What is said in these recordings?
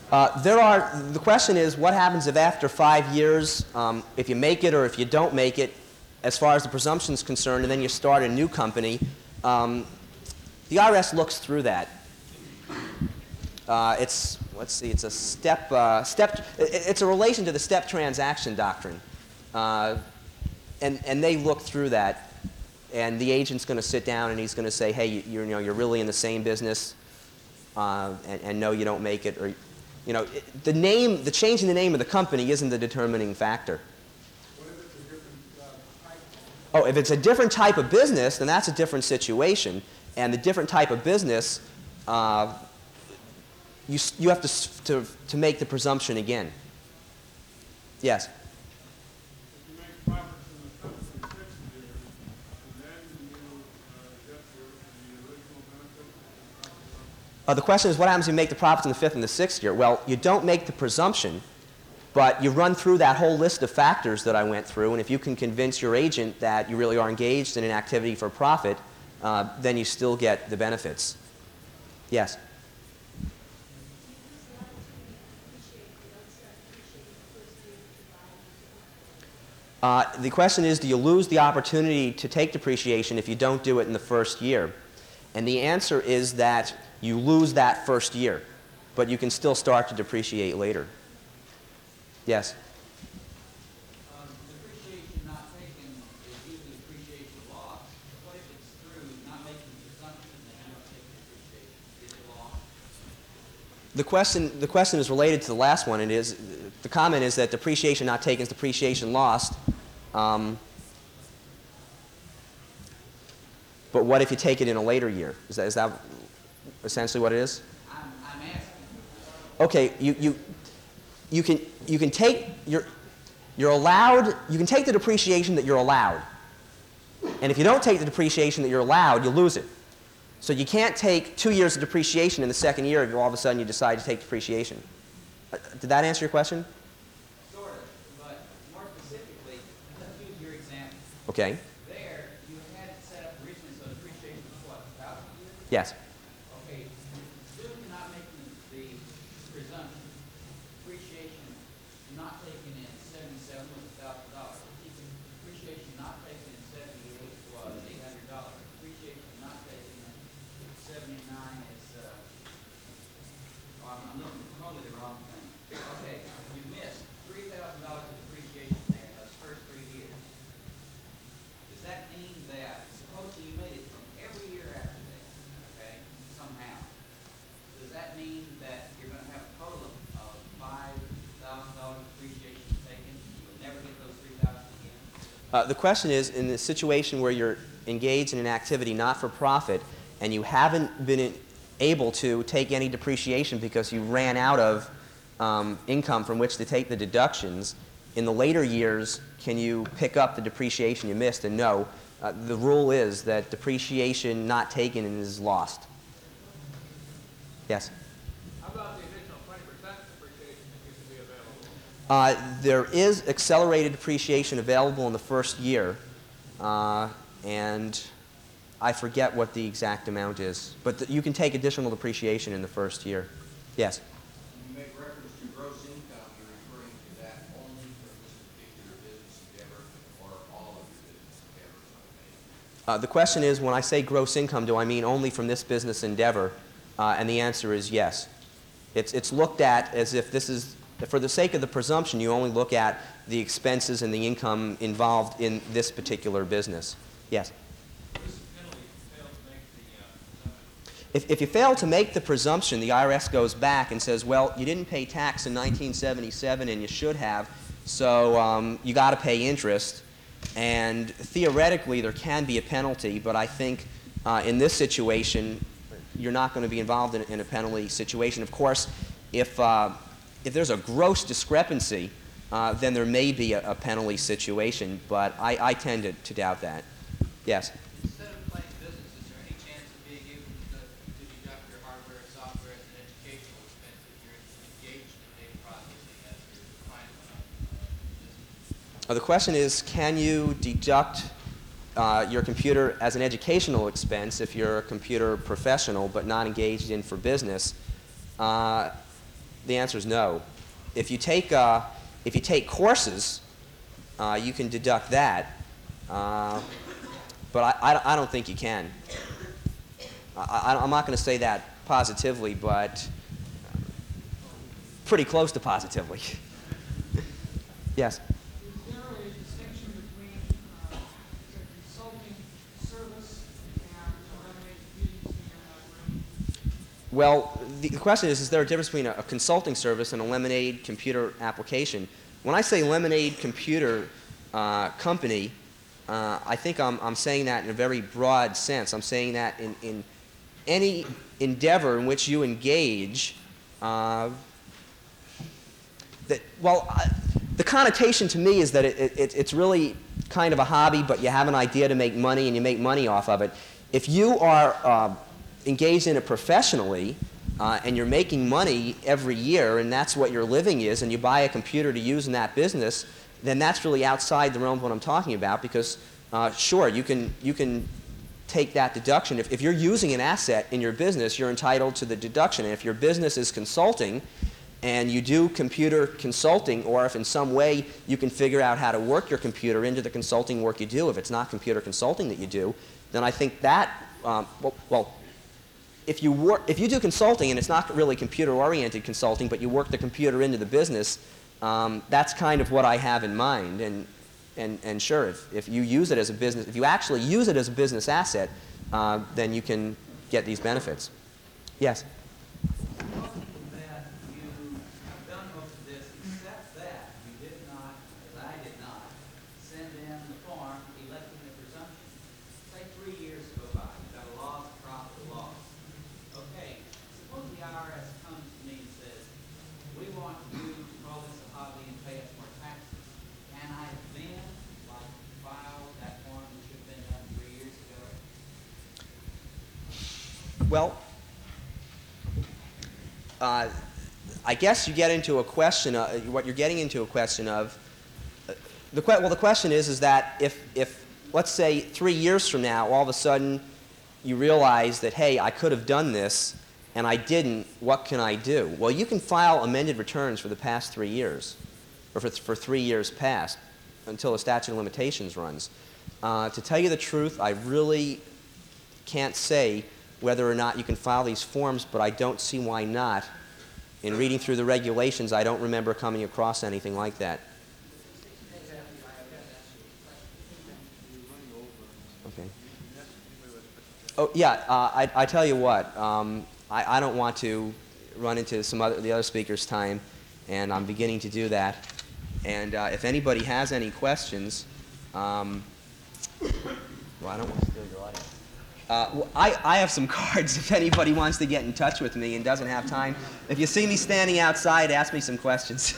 The question is, what happens if after 5 years, if you make it or if you don't make it, as far as the presumption is concerned, and then you start a new company, the IRS looks through that. Let's see, it's a it's a relation to the step transaction doctrine. And they look through that, and the agent's going to sit down and he's going to say, hey, you're really in the same business, and no, you don't make it, or the change in the name of the company isn't the determining factor. What if it's a different type? Oh, if it's a different type of business, then that's a different situation, and the different type of business, you have to make the presumption again. Yes. If you make profits in the company 6 years, and then you get the original benefit? The question is, what happens if you make the profits in the 5th and the 6th year? Well, you don't make the presumption, but you run through that whole list of factors that I went through, and if you can convince your agent that you really are engaged in an activity for profit, then you still get the benefits. Yes? The question is, do you lose the opportunity to take depreciation if you don't do it in the first year? And the answer is that you lose that first year, but you can still start to depreciate later. Yes? Depreciation not taken is usually depreciation loss. What if it's through not making the presumption that you don't take depreciation? Is it lost? The question is related to the last one. The comment is that depreciation not taken is depreciation lost. But what if you take it in a later year? Is that essentially what it is? I'm asking. Okay, you can take you're allowed, you can take the depreciation that you're allowed. And if you don't take the depreciation that you're allowed, you lose it. So you can't take 2 years of depreciation in the second year if all of a sudden you decide to take depreciation. Did that answer your question? Sort of, but more specifically, let's use your example. Okay. There, you had it set up originally so depreciation was what, 1,000 years? Yes. Okay, due to not making the presumption, depreciation not taken in 77 was $1,000. Depreciation not taken in 78 was $800. Depreciation not taken in 79 is, I'm looking totally the wrong thing. Okay, you missed $3,000 of depreciation there in those first 3 years. Does that mean that, supposing you made it from every year after that, okay, somehow, does that mean that you're going to have a total of $5,000 depreciation taken? You'll never get those 3,000 again? The question is, in the situation where you're engaged in an activity not for profit and you haven't been able to take any depreciation because you ran out of income from which to take the deductions, in the later years, can you pick up the depreciation you missed? And no, the rule is that depreciation not taken is lost. Yes? How about the additional 20% depreciation that used to be available? There is accelerated depreciation available in the first year, and I forget what the exact amount is, but you can take additional depreciation in the first year. Yes? When you make reference to gross income, you're referring to that only for this particular business endeavor or all of your business endeavors? The question is, when I say gross income, do I mean only from this business endeavor? And the answer is yes. It's looked at as if this is, for the sake of the presumption, you only look at the expenses and the income involved in this particular business. Yes? If you fail to make the presumption, the IRS goes back and says, well, you didn't pay tax in 1977 and you should have, so you got to pay interest. And theoretically, there can be a penalty, but I think in this situation, you're not going to be involved in a penalty situation. Of course, if there's a gross discrepancy, then there may be a penalty situation, but I tend to doubt that. Yes? Instead of playing business, is there any chance of being able to deduct your hardware and software as an educational expense if you're engaged in data processing as you're defined business? The question is, can you deduct your computer as an educational expense if you're a computer professional but not engaged in for business? the answer is no. If you take courses, you can deduct that, but I don't think you can. I'm not going to say that positively, but pretty close to positively. Yes? Is there a distinction between the consulting service and eliminating fees in that room? Well, the question is there a difference between a consulting service and a Lemonade computer application? When I say Lemonade computer company, I think I'm saying that in a very broad sense. I'm saying that in any endeavor in which you engage, the connotation to me is that it's really kind of a hobby, but you have an idea to make money and you make money off of it. If you are engaged in it professionally and you're making money every year and that's what your living is, and you buy a computer to use in that business, then that's really outside the realm of what I'm talking about, because sure, you can take that deduction. If you're using an asset in your business, you're entitled to the deduction. And if your business is consulting and you do computer consulting, or if in some way you can figure out how to work your computer into the consulting work you do, if it's not computer consulting that you do, then I think that, if you do consulting and it's not really computer-oriented consulting, but you work the computer into the business, that's kind of what I have in mind. And sure, if you use it as a business, if you actually use it as a business asset, then you can get these benefits. Yes? That you have done most of this, except that you did not, as I did not, send in the form electing the presumption. Say 3 years go by, you've got a loss, profit, loss. Okay, suppose the IRS comes to me and says, we want you to call this a hobby and pay us more taxes. Can I then, file that form that should have been done 3 years ago? Well, I guess you get into a question, what you're getting into a question of, the question is that if, let's say 3 years from now, all of a sudden you realize that, hey, I could have done this and I didn't, what can I do? Well, you can file amended returns for the past 3 years, or for 3 years past, until the statute of limitations runs. To tell you the truth, I really can't say whether or not you can file these forms, but I don't see why not. In reading through the regulations, I don't remember coming across anything like that. Okay. Oh, yeah, I tell you what, I don't want to run into the other speakers' time, and I'm beginning to do that. And if anybody has any questions, well, I don't want to steal your audience. I have some cards if anybody wants to get in touch with me and doesn't have time. If you see me standing outside, ask me some questions.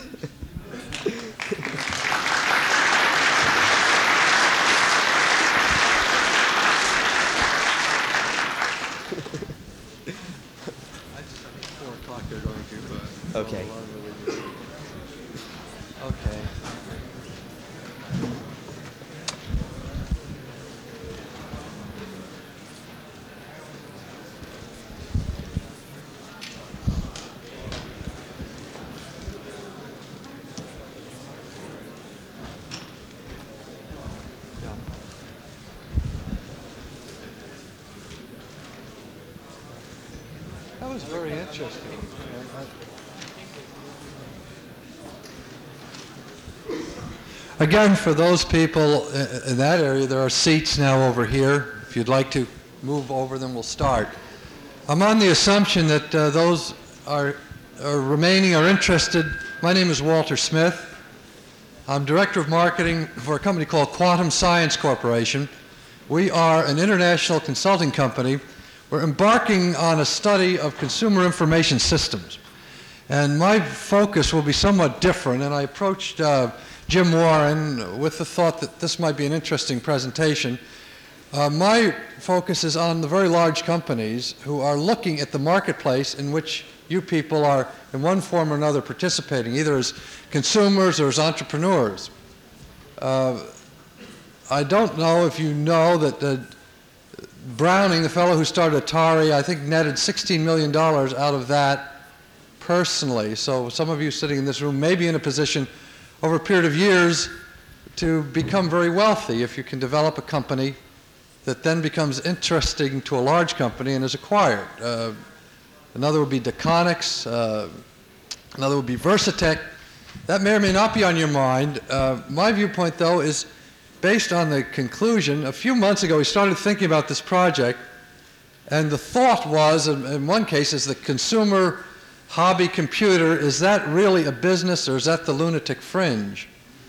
Okay. Okay. That was very interesting. Again, for those people in that area, there are seats now over here. If you'd like to move over them, we'll start. I'm on the assumption that those are remaining are interested. My name is Walter Smith. I'm Director of Marketing for a company called Quantum Science Corporation. We are an international consulting company. We're embarking on a study of consumer information systems. And my focus will be somewhat different, and I approached Jim Warren with the thought that this might be an interesting presentation. My focus is on the very large companies who are looking at the marketplace in which you people are in one form or another participating, either as consumers or as entrepreneurs. I don't know if you know that Browning, the fellow who started Atari, I think netted $16 million out of that personally. So some of you sitting in this room may be in a position over a period of years to become very wealthy if you can develop a company that then becomes interesting to a large company and is acquired. Another would be Deconics, another would be Versatech. That may or may not be on your mind. My viewpoint, though, is based on the conclusion. A few months ago, we started thinking about this project, and the thought was, in one case, is the consumer hobby computer, is that really a business or is that the lunatic fringe?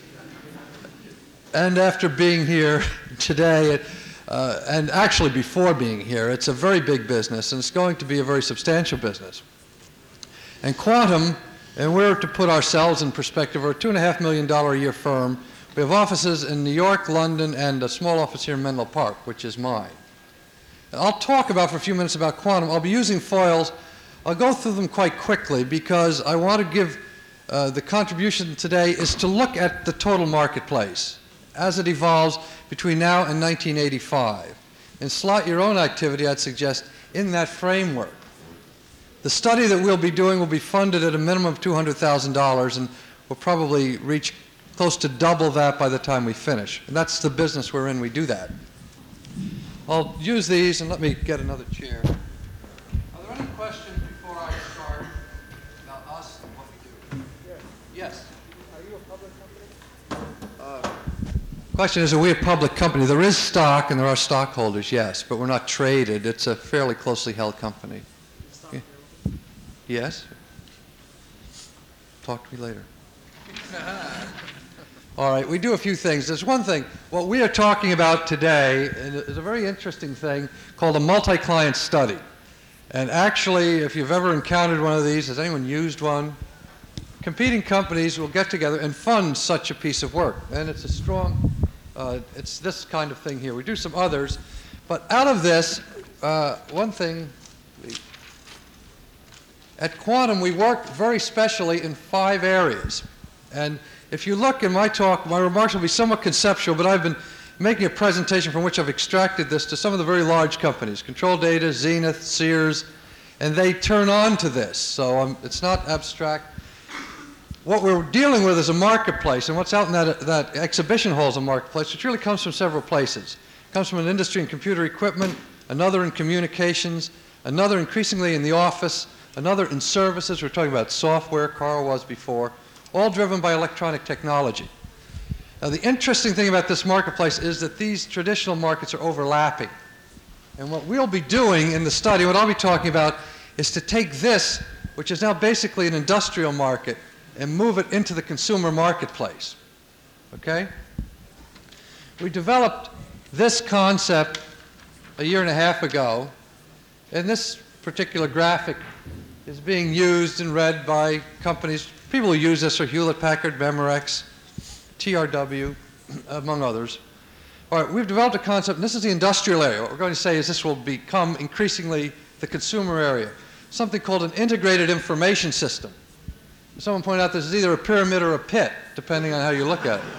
And after being here today, and actually before being here, it's a very big business, and it's going to be a very substantial business. And Quantum, and we're to put ourselves in perspective, we're a $2.5 million a year firm. We have offices in New York, London, and a small office here in Menlo Park, which is mine. I'll talk about for a few minutes about Quantum. I'll be using foils. I'll go through them quite quickly because I want to give the contribution today is to look at the total marketplace as it evolves between now and 1985. And slot your own activity, I'd suggest, in that framework. The study that we'll be doing will be funded at a minimum of $200,000, and we'll probably reach close to double that by the time we finish. And that's the business we're in, we do that. I'll use these, and let me get another chair. Are there any questions before I start about us and what we do? Yes. Are you a public company? Question is, are we a public company? There is stock, and there are stockholders, yes, but we're not traded. It's a fairly closely held company. Yeah. Yes? Talk to me later. All right, we do a few things. There's one thing. What we are talking about today is a very interesting thing called a multi-client study. And actually, if you've ever encountered one of these, has anyone used one? Competing companies will get together and fund such a piece of work. And it's a strong, it's this kind of thing here. We do some others. But out of this, one thing, at Quantum, we work very specially in 5 areas. And if you look in my talk, my remarks will be somewhat conceptual, but I've been making a presentation from which I've extracted this to some of the very large companies, Control Data, Zenith, Sears, and they turn on to this. So it's not abstract. What we're dealing with is a marketplace, and what's out in that exhibition hall is a marketplace, which really comes from several places. It comes from an industry in computer equipment, another in communications, another increasingly in the office, another in services. We're talking about software, Carl was before, all driven by electronic technology. Now, the interesting thing about this marketplace is that these traditional markets are overlapping. And what we'll be doing in the study, what I'll be talking about, is to take this, which is now basically an industrial market, and move it into the consumer marketplace. Okay? We developed this concept a year and a half ago, and this particular graphic is being used and read by companies. People who use this are Hewlett-Packard, Memorex, TRW, among others. All right, we've developed a concept, and this is the industrial area. What we're going to say is this will become increasingly the consumer area, something called an integrated information system. Someone pointed out this is either a pyramid or a pit, depending on how you look at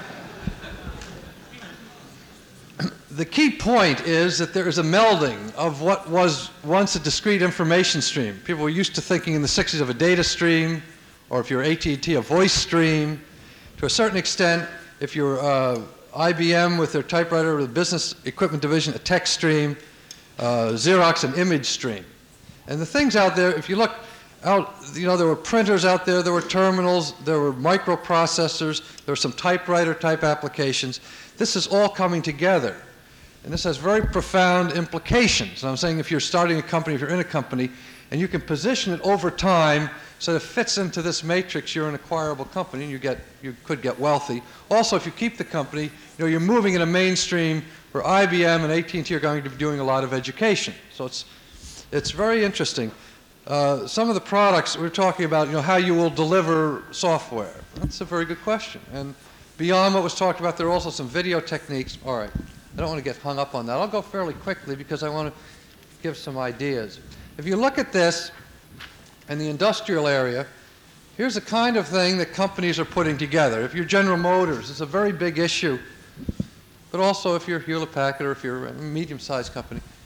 it. The key point is that there is a melding of what was once a discrete information stream. People were used to thinking in the 60s of a data stream, or if you're AT&T, a voice stream. To a certain extent, if you're IBM with their typewriter or the business equipment division, a text stream, Xerox, an image stream. And the things out there, if you look out, you know, there were printers out there, there were terminals, there were microprocessors, there were some typewriter type applications. This is all coming together. And this has very profound implications. And I'm saying if you're starting a company, if you're in a company, and you can position it over time so that it fits into this matrix, you're an acquirable company, and you could get wealthy. Also, if you keep the company, you know, you're moving in a mainstream where IBM and AT&T are going to be doing a lot of education. So it's very interesting. Some of the products we're talking about, you know, how you will deliver software. That's a very good question. And beyond what was talked about, there are also some video techniques. All right, I don't want to get hung up on that. I'll go fairly quickly because I want to give some ideas. If you look at this in the industrial area, here's the kind of thing that companies are putting together. If you're General Motors, it's a very big issue. But also if you're Hewlett-Packard or if you're a medium-sized company.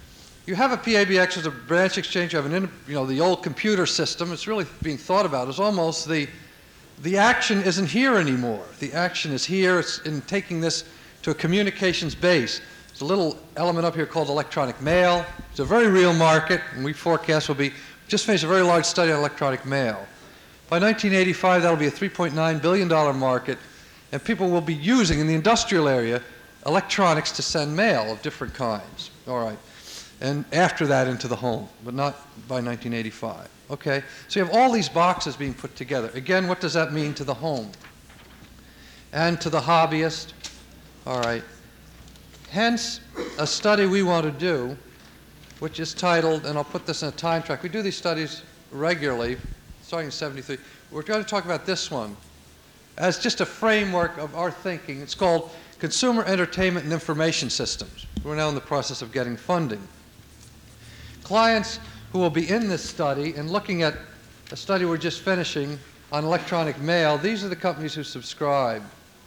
You have a PABX as a branch exchange. You have the old computer system. It's really being thought about as almost the action isn't here anymore. The action is here. It's in taking this to a communications base. There's a little element up here called electronic mail. It's a very real market, and we forecast will be, just finished a very large study on electronic mail. By 1985, that'll be a $3.9 billion market, and people will be using, in the industrial area, electronics to send mail of different kinds. All right. And after that into the home, but not by 1985. Okay? So you have all these boxes being put together. Again, what does that mean to the home? And to the hobbyist? All right. Hence, a study we want to do, which is titled, and I'll put this in a time track. We do these studies regularly, starting in '73. We're going to talk about this one as just a framework of our thinking. It's called Consumer Entertainment and Information Systems. We're now in the process of getting funding. Clients who will be in this study and looking at a study we're just finishing on electronic mail, these are the companies who subscribe.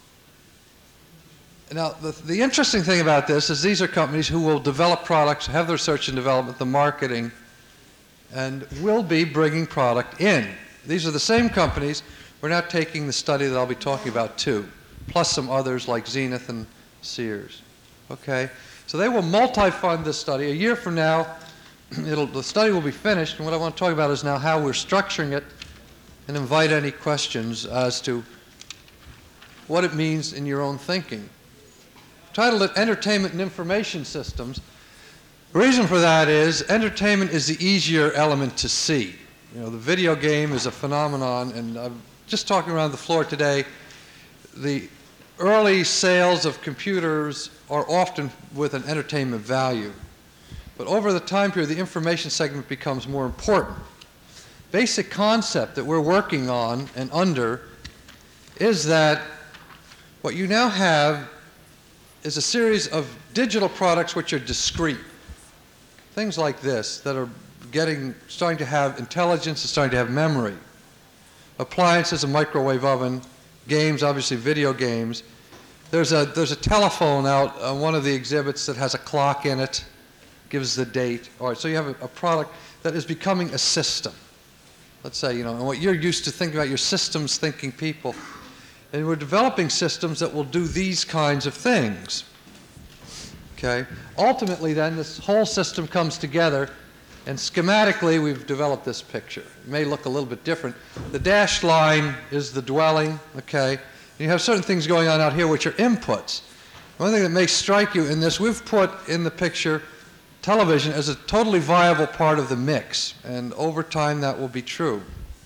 Now, the interesting thing about this is these are companies who will develop products, have their research and development, the marketing, and will be bringing product in. These are the same companies. We're now taking the study that I'll be talking about too, plus some others like Zenith and Sears. Okay? So they will multi-fund this study. A year from now, the study will be finished, and what I want to talk about is now how we're structuring it and invite any questions as to what it means in your own thinking. Titled it Entertainment and Information Systems. The reason for that is entertainment is the easier element to see. You know, the video game is a phenomenon, and I'm just talking around the floor today, the early sales of computers are often with an entertainment value. But over the time period, the information segment becomes more important. Basic concept that we're working on and under is that what you now have is a series of digital products which are discrete. Things like this that are starting to have intelligence, and starting to have memory. Appliances, a microwave oven, games, obviously video games. There's a telephone out on one of the exhibits that has a clock in it, gives the date. All right, so you have a product that is becoming a system. Let's say, and what you're used to thinking about, your systems thinking people. And we're developing systems that will do these kinds of things. Okay? Ultimately, then, this whole system comes together, and schematically, we've developed this picture. It may look a little bit different. The dashed line is the dwelling, okay? And you have certain things going on out here which are inputs. One thing that may strike you in this, we've put in the picture television as a totally viable part of the mix, and over time, that will be true.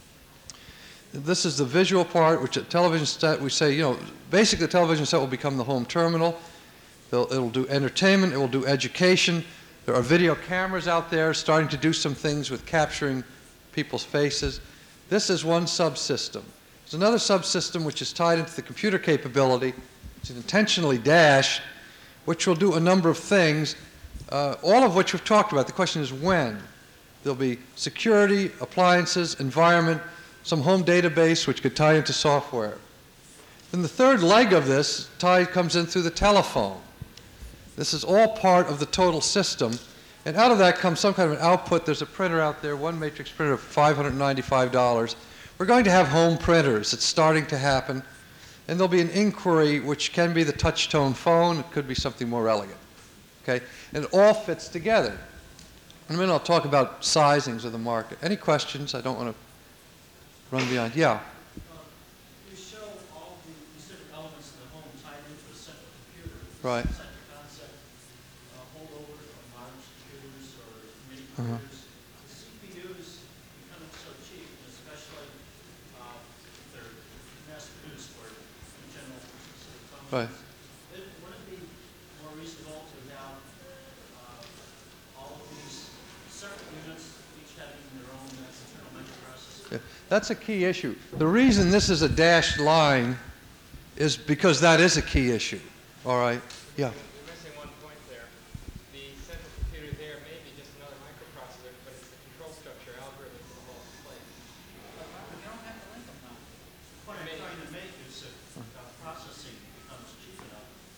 This is the visual part, which a television set, we say, basically the television set will become the home terminal. It'll do entertainment, it will do education. There are video cameras out there starting to do some things with capturing people's faces. This is one subsystem. There's another subsystem which is tied into the computer capability. It's intentionally dashed, which will do a number of things, all of which we've talked about. The question is when. There'll be security, appliances, environment, some home database which could tie into software. Then the third leg of this comes in through the telephone. This is all part of the total system, and out of that comes some kind of an output. There's a printer out there, one matrix printer of $595. We're going to have home printers. It's starting to happen, and there'll be an inquiry which can be the touch-tone phone. It could be something more elegant. Okay, and it all fits together. In a minute, I'll talk about sizings of the market. Any questions? I don't want to run beyond. Yeah. You show all the different elements in the home tied into a central computer. Right. Central concept, holdover from modern computers or mini computers. The CPUs become so cheap, especially if they're mass-produced for general specific functions. Right. Would it be more reasonable to have all of these separate units, each having their own internal microprocessor? Yeah, that's a key issue. The reason this is a dashed line is because that is a key issue. All right? Yeah. You're missing one point there. The central computer there may be just another microprocessor, but it's the control structure algorithm for the whole place. But you don't have to link them now. The point I'm trying to make is that processing becomes cheap enough.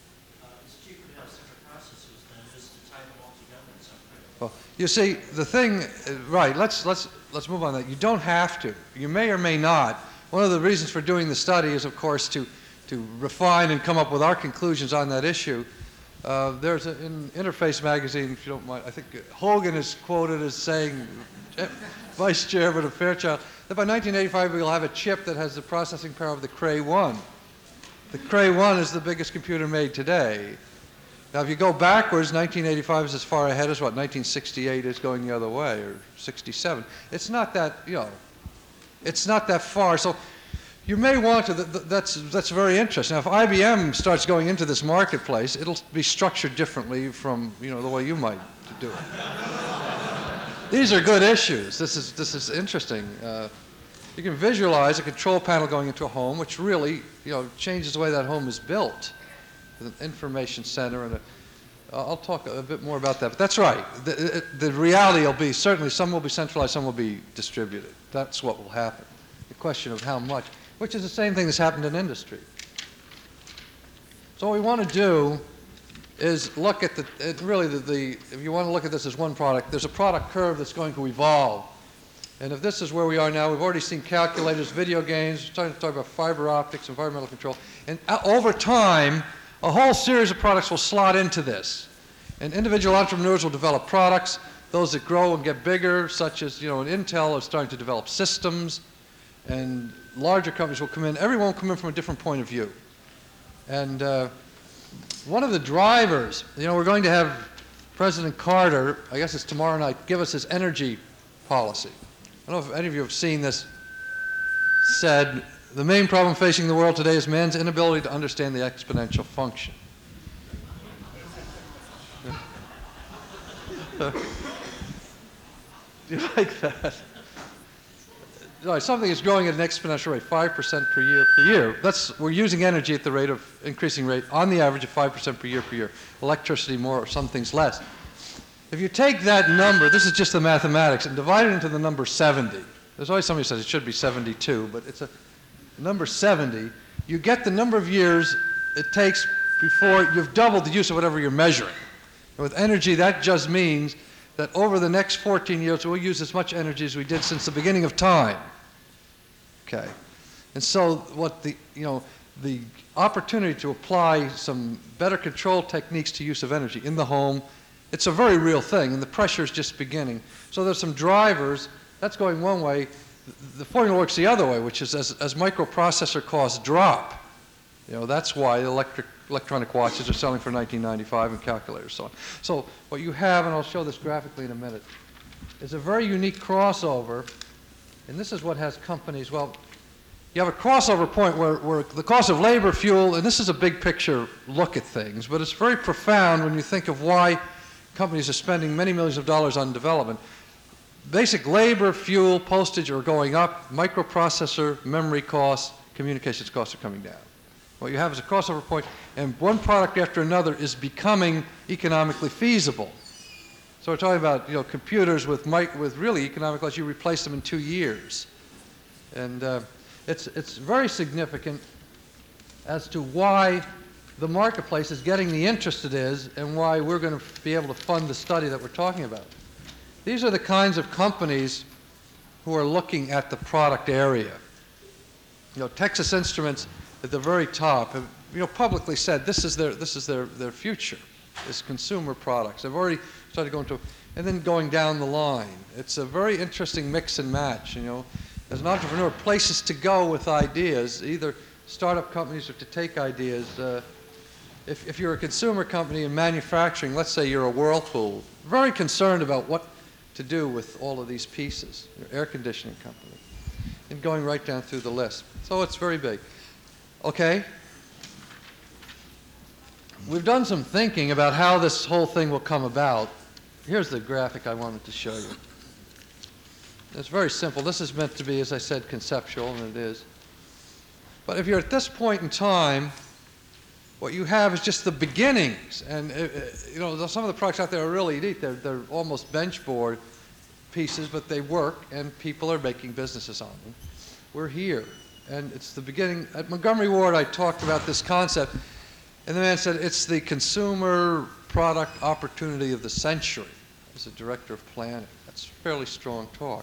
it's cheaper to have separate processors than it is to tie them all together in some kind of. Well, you see, the thing, right, let's move on that. You don't have to. You may or may not. One of the reasons for doing the study is, of course, to refine and come up with our conclusions on that issue. There's in Interface magazine, if you don't mind, I think Hogan is quoted as saying, Vice Chairman of Fairchild, that by 1985 we'll have a chip that has the processing power of the Cray 1. The Cray 1 is the biggest computer made today. Now, if you go backwards, 1985 is as far ahead as what 1968 is going the other way, or 67. It's not that, it's not that far. So you may want to, that's very interesting. Now, if IBM starts going into this marketplace, it'll be structured differently from, the way you might do it. These are good issues. This is interesting. You can visualize a control panel going into a home, which really, changes the way that home is built, with an information center and I'll talk a bit more about that. But that's right. The reality will be certainly some will be centralized, some will be distributed. That's what will happen. The question of how much, which is the same thing that's happened in industry. So what we want to do is look at if you want to look at this as one product, there's a product curve that's going to evolve. And if this is where we are now, we've already seen calculators, video games, we're starting to talk about fiber optics, environmental control. And over time, a whole series of products will slot into this. And individual entrepreneurs will develop products. Those that grow and get bigger, such as, an Intel, are starting to develop systems. And larger companies will come in. Everyone will come in from a different point of view. And one of the drivers, we're going to have President Carter, I guess it's tomorrow night, give us his energy policy. I don't know if any of you have seen this said. The main problem facing the world today is man's inability to understand the exponential function. Do you like that? Something is growing at an exponential rate, 5% per year. We're using energy at the rate of increasing rate, on the average of 5% per year. Electricity more, or some things less. If you take that number, this is just the mathematics, and divide it into the number 70. There's always somebody who says it should be 72, but it's a number 70. You get the number of years it takes before you've doubled the use of whatever you're measuring. And with energy, that just means that over the next 14 years, we'll use as much energy as we did since the beginning of time. Okay. And so what the opportunity to apply some better control techniques to use of energy in the home, it's a very real thing, and the pressure is just beginning. So there's some drivers. That's going one way. The formula works the other way, which is as microprocessor costs drop, that's why electronic watches are selling for $19.95 and calculators, so on. So what you have, and I'll show this graphically in a minute, is a very unique crossover, and this is what has companies, you have a crossover point where the cost of labor, fuel, and this is a big picture look at things, but it's very profound when you think of why companies are spending many millions of dollars on development. Basic labor, fuel, postage are going up, microprocessor, memory costs, communications costs are coming down. What you have is a crossover point, and one product after another is becoming economically feasible. So we're talking about computers with really economic costs. You replace them in 2 years, and it's very significant as to why the marketplace is getting the interest it is, and why we're going to be able to fund the study that we're talking about. These are the kinds of companies who are looking at the product area. Texas Instruments at the very top have publicly said this is their future, is consumer products. They've already started going to, and then going down the line. It's a very interesting mix and match. As an entrepreneur, places to go with ideas, either startup companies or to take ideas. If you're a consumer company in manufacturing, let's say you're a Whirlpool, very concerned about what to do with all of these pieces, your air conditioning company, and going right down through the list. So it's very big. Okay? We've done some thinking about how this whole thing will come about. Here's the graphic I wanted to show you. It's very simple. This is meant to be, as I said, conceptual, and it is. But if you're at this point in time, what you have is just the beginnings. And some of the products out there are really neat. They're almost benchboard pieces, but they work, and people are making businesses on them. We're here, and it's the beginning. At Montgomery Ward, I talked about this concept. And the man said, it's the consumer product opportunity of the century as a director of planning. That's fairly strong talk.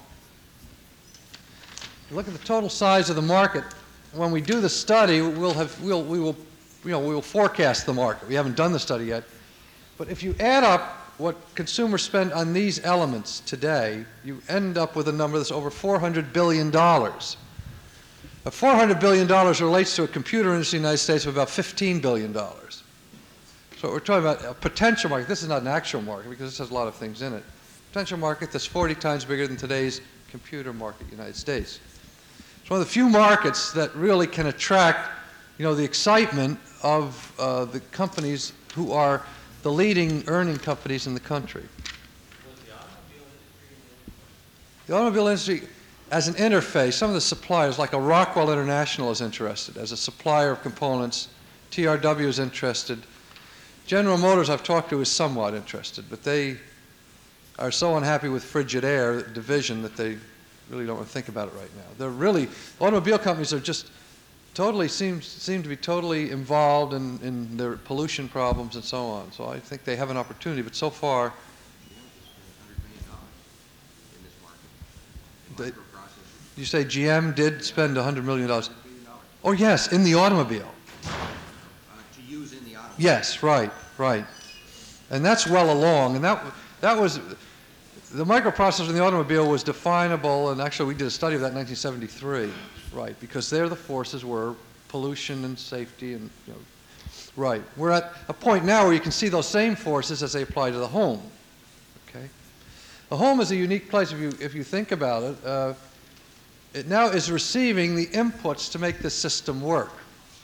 Look at the total size of the market. When we do the study, we will forecast the market. We haven't done the study yet. But if you add up what consumers spend on these elements today, you end up with a number that's over $400 billion. $400 billion relates to a computer industry in the United States of about $15 billion. So we're talking about a potential market. This is not an actual market because this has a lot of things in it. Potential market that's 40 times bigger than today's computer market in the United States. It's one of the few markets that really can attract, the excitement of the companies who are the leading earning companies in the country. The automobile industry, as an interface, some of the suppliers, like a Rockwell International is interested. As a supplier of components, TRW is interested. General Motors, I've talked to, is somewhat interested, but they are so unhappy with Frigidaire division that they really don't want to think about it right now. They're really, automobile companies are just totally, seem to be totally involved in their pollution problems and so on. So I think they have an opportunity, but so far, you say GM did spend $100 million? Oh yes, in the automobile. To use in the automobile. Yes, right. And that's well along, and that was, the microprocessor in the automobile was definable, and actually we did a study of that in 1973, right, because there the forces were pollution and safety and, right. We're at a point now where you can see those same forces as they apply to the home, okay? The home is a unique place if you think about it. It now is receiving the inputs to make this system work.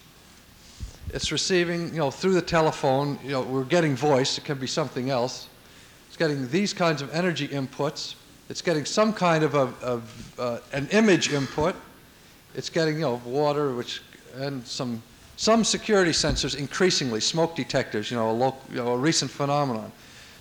It's receiving, through the telephone, we're getting voice, it can be something else. It's getting these kinds of energy inputs. It's getting some kind of an image input. It's getting, water, and some security sensors increasingly, smoke detectors, a recent phenomenon.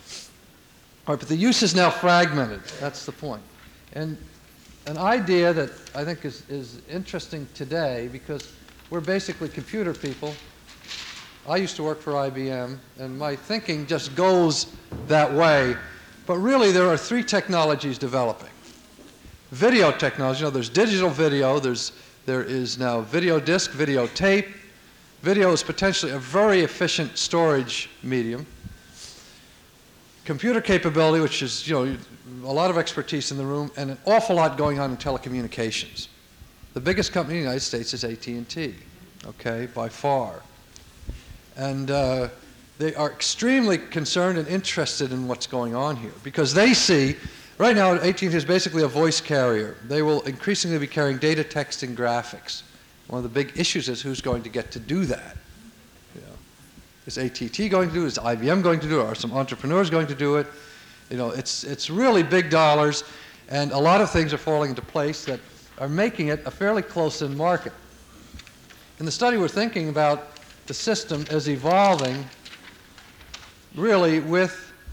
All right, but the use is now fragmented. That's the point. And an idea that I think is interesting today, because we're basically computer people. I used to work for IBM, and my thinking just goes that way. But really, there are three technologies developing. Video technology, there's digital video, there is now video disc, video tape. Video is potentially a very efficient storage medium. Computer capability, which is, a lot of expertise in the room, and an awful lot going on in telecommunications. The biggest company in the United States is AT&T, okay, by far. And they are extremely concerned and interested in what's going on here because they see, right now AT&T is basically a voice carrier. They will increasingly be carrying data, text, and graphics. One of the big issues is who's going to get to do that. Is AT&T going to do it? Is IBM going to do it? Are some entrepreneurs going to do it? It's really big dollars, and a lot of things are falling into place that are making it a fairly close-in market. In the study, we're thinking about the system is evolving really with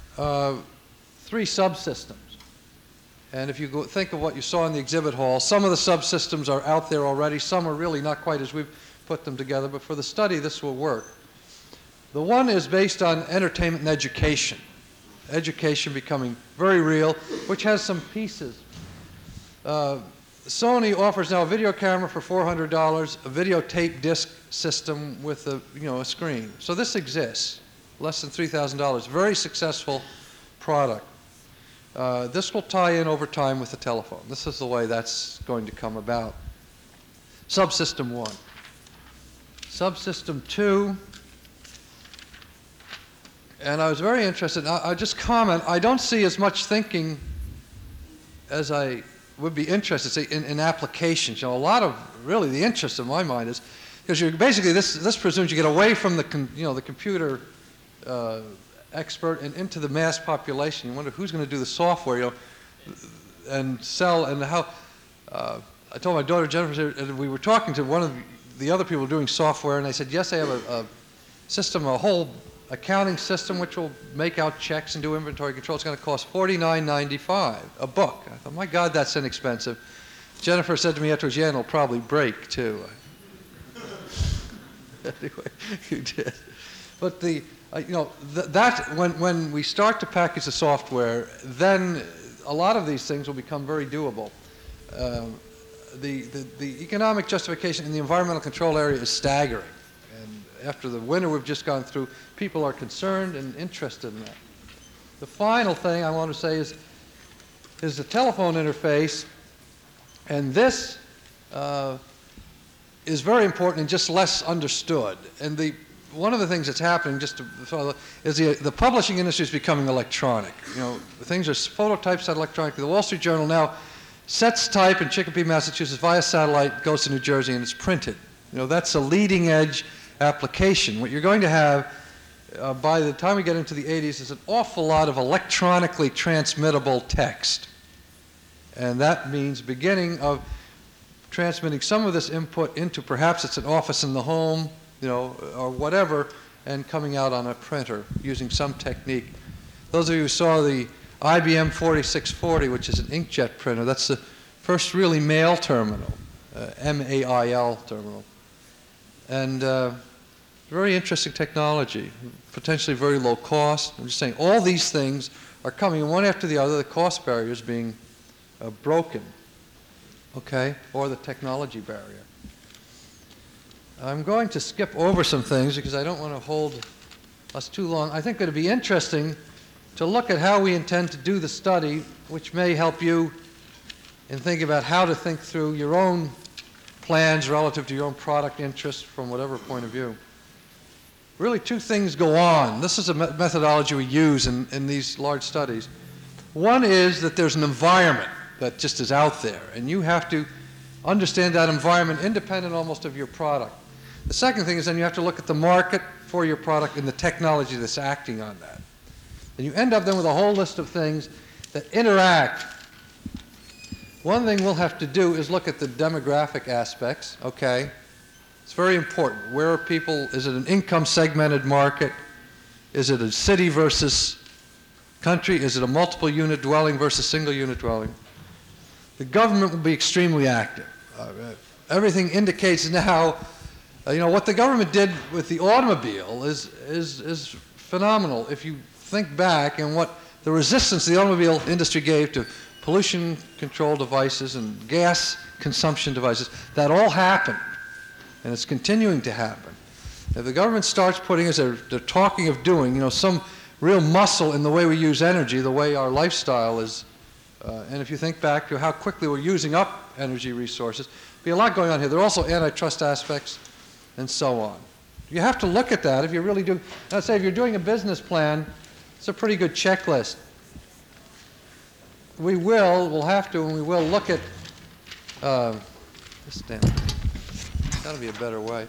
three subsystems. And if you think of what you saw in the exhibit hall, some of the subsystems are out there already. Some are really not quite as we've put them together. But for the study, this will work. The one is based on entertainment and education. Education becoming very real, which has some pieces. Sony offers now a video camera for $400, a videotape disc system with a screen. So this exists, less than $3,000. Very successful product. This will tie in over time with the telephone. This is the way that's going to come about. Subsystem 1. Subsystem 2. And I was very interested. I'll just comment. I don't see as much thinking as I would be interested, say, in applications. A lot of really the interest in my mind is because you're basically this presumes you get away from the computer expert and into the mass population. You wonder who's going to do the software, and sell and how. I told my daughter Jennifer, and we were talking to one of the other people doing software, and they said yes, they have a system, a whole accounting system which will make out checks and do inventory control. It's going to cost $49.95 a book. I thought, my God, that's inexpensive. Jennifer said to me afterwards, yeah, and it'll probably break too. Anyway, you did. But that when we start to package the software, then a lot of these things will become very doable. The economic justification in the environmental control area is staggering. And after the winter we've just gone through, people are concerned and interested in that. The final thing I want to say is the telephone interface, and this is very important and just less understood. And one of the things that's happening, just to follow, is the publishing industry is becoming electronic. Things are phototyped electronically. The Wall Street Journal now sets type in Chicopee, Massachusetts via satellite, goes to New Jersey, and it's printed. That's a leading edge application. What you're going to have by the time we get into the 80s is an awful lot of electronically transmittable text. And that means beginning of transmitting some of this input into perhaps it's an office in the home, or whatever, and coming out on a printer using some technique. Those of you who saw the IBM 4640, which is an inkjet printer, that's the first really mail terminal, M-A-I-L terminal. And very interesting technology, potentially very low cost. I'm just saying all these things are coming one after the other, the cost barriers being broken, okay, or the technology barrier. I'm going to skip over some things because I don't want to hold us too long. I think it would be interesting to look at how we intend to do the study, which may help you in thinking about how to think through your own plans relative to your own product interests from whatever point of view. Really, two things go on. This is a methodology we use in these large studies. One is that there's an environment that just is out there, and you have to understand that environment independent almost of your product. The second thing is then you have to look at the market for your product and the technology that's acting on that. And you end up then with a whole list of things that interact. One thing we'll have to do is look at the demographic aspects, okay? It's very important. Where are people? Is it an income segmented market? Is it a city versus country? Is it a multiple unit dwelling versus single unit dwelling? The government will be extremely active. Everything indicates now, what the government did with the automobile is phenomenal. If you think back and what the resistance the automobile industry gave to pollution control devices and gas consumption devices, that all happened. And it's continuing to happen. If the government starts putting, as they're talking of doing, some real muscle in the way we use energy, the way our lifestyle is, and if you think back to how quickly we're using up energy resources, there'll be a lot going on here. There are also antitrust aspects and so on. You have to look at that if you really do. Let's say if you're doing a business plan, it's a pretty good checklist. We'll have to, and we will look at, this damn thing. Got to be a better way.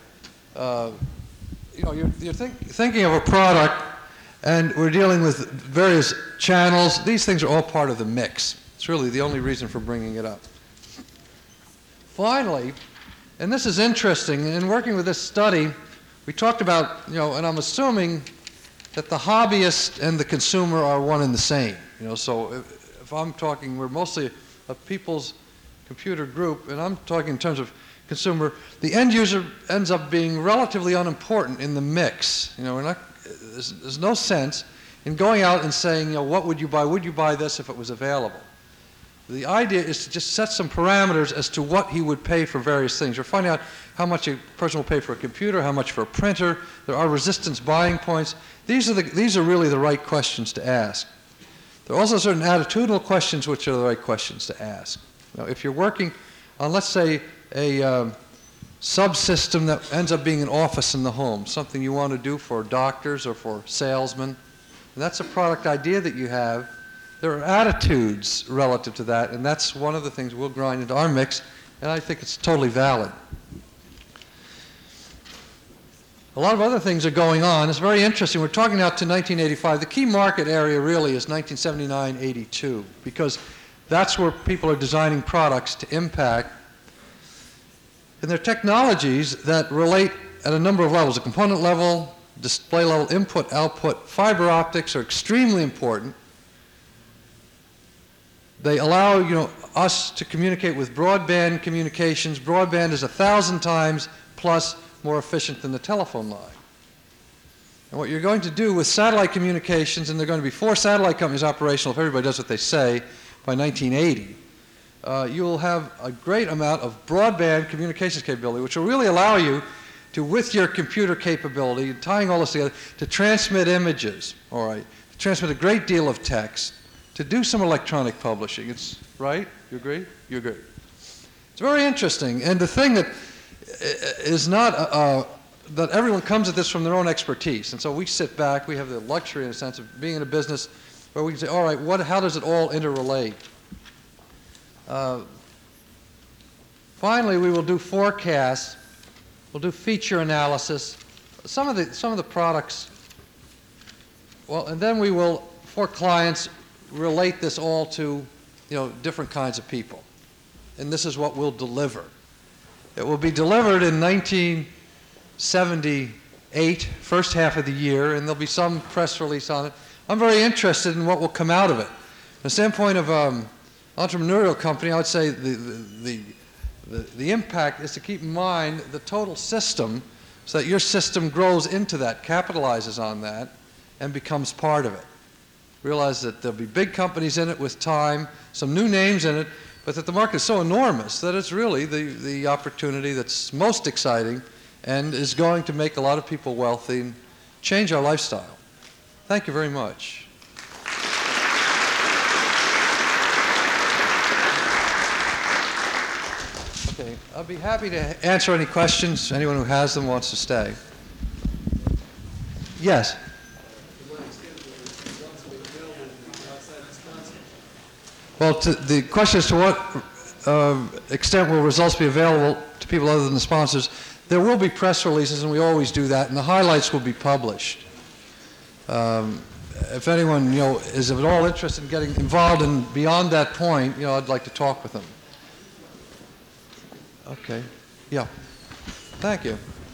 You're thinking of a product, and we're dealing with various channels. These things are all part of the mix. It's really the only reason for bringing it up. Finally, and this is interesting, in working with this study, we talked about, and I'm assuming that the hobbyist and the consumer are one and the same. So if I'm talking, we're mostly a people's computer group, and I'm talking in terms of consumer, the end user ends up being relatively unimportant in the mix. There's no sense in going out and saying, what would you buy? Would you buy this if it was available? The idea is to just set some parameters as to what he would pay for various things. You're finding out how much a person will pay for a computer, how much for a printer. There are resistance buying points. These are really the right questions to ask. There are also certain attitudinal questions which are the right questions to ask. If you're working on, let's say, a subsystem that ends up being an office in the home, something you want to do for doctors or for salesmen, and that's a product idea that you have, there are attitudes relative to that, and that's one of the things we'll grind into our mix, and I think it's totally valid. A lot of other things are going on. It's very interesting. We're talking now to 1985. The key market area really is 1979-82, because that's where people are designing products to impact. And there are technologies that relate at a number of levels. The component level, display level, input, output. Fiber optics are extremely important. They allow us to communicate with broadband communications. Broadband is 1,000 times plus more efficient than the telephone line. And what you're going to do with satellite communications, and there are going to be 4 satellite companies operational if everybody does what they say by 1980, you'll have a great amount of broadband communications capability, which will really allow you to, with your computer capability, tying all this together, to transmit images, all right, to transmit a great deal of text, to do some electronic publishing. It's right? You agree? You agree. It's very interesting. And the thing that is not, that everyone comes at this from their own expertise. And so we sit back, we have the luxury in a sense of being in a business where we can say, all right, how does it all interrelate? Finally, we will do forecasts. We'll do feature analysis. Some of the products, well, and then we will, for clients, relate this all to, different kinds of people. And this is what we'll deliver. It will be delivered in 1978, first half of the year, and there'll be some press release on it. I'm very interested in what will come out of it. From the standpoint of entrepreneurial company, I would say the impact is to keep in mind the total system so that your system grows into that, capitalizes on that, and becomes part of it. Realize that there'll be big companies in it with time, some new names in it, but that the market is so enormous that it's really the opportunity that's most exciting and is going to make a lot of people wealthy and change our lifestyle. Thank you very much. Okay, I'll be happy to answer any questions. Anyone who has them wants to stay. Yes? Well, the question is to what extent will results be available to people other than the sponsors. There will be press releases, and we always do that, and the highlights will be published. If anyone, is at all interested in getting involved and beyond that point, I'd like to talk with them. Okay. Yeah. Thank you.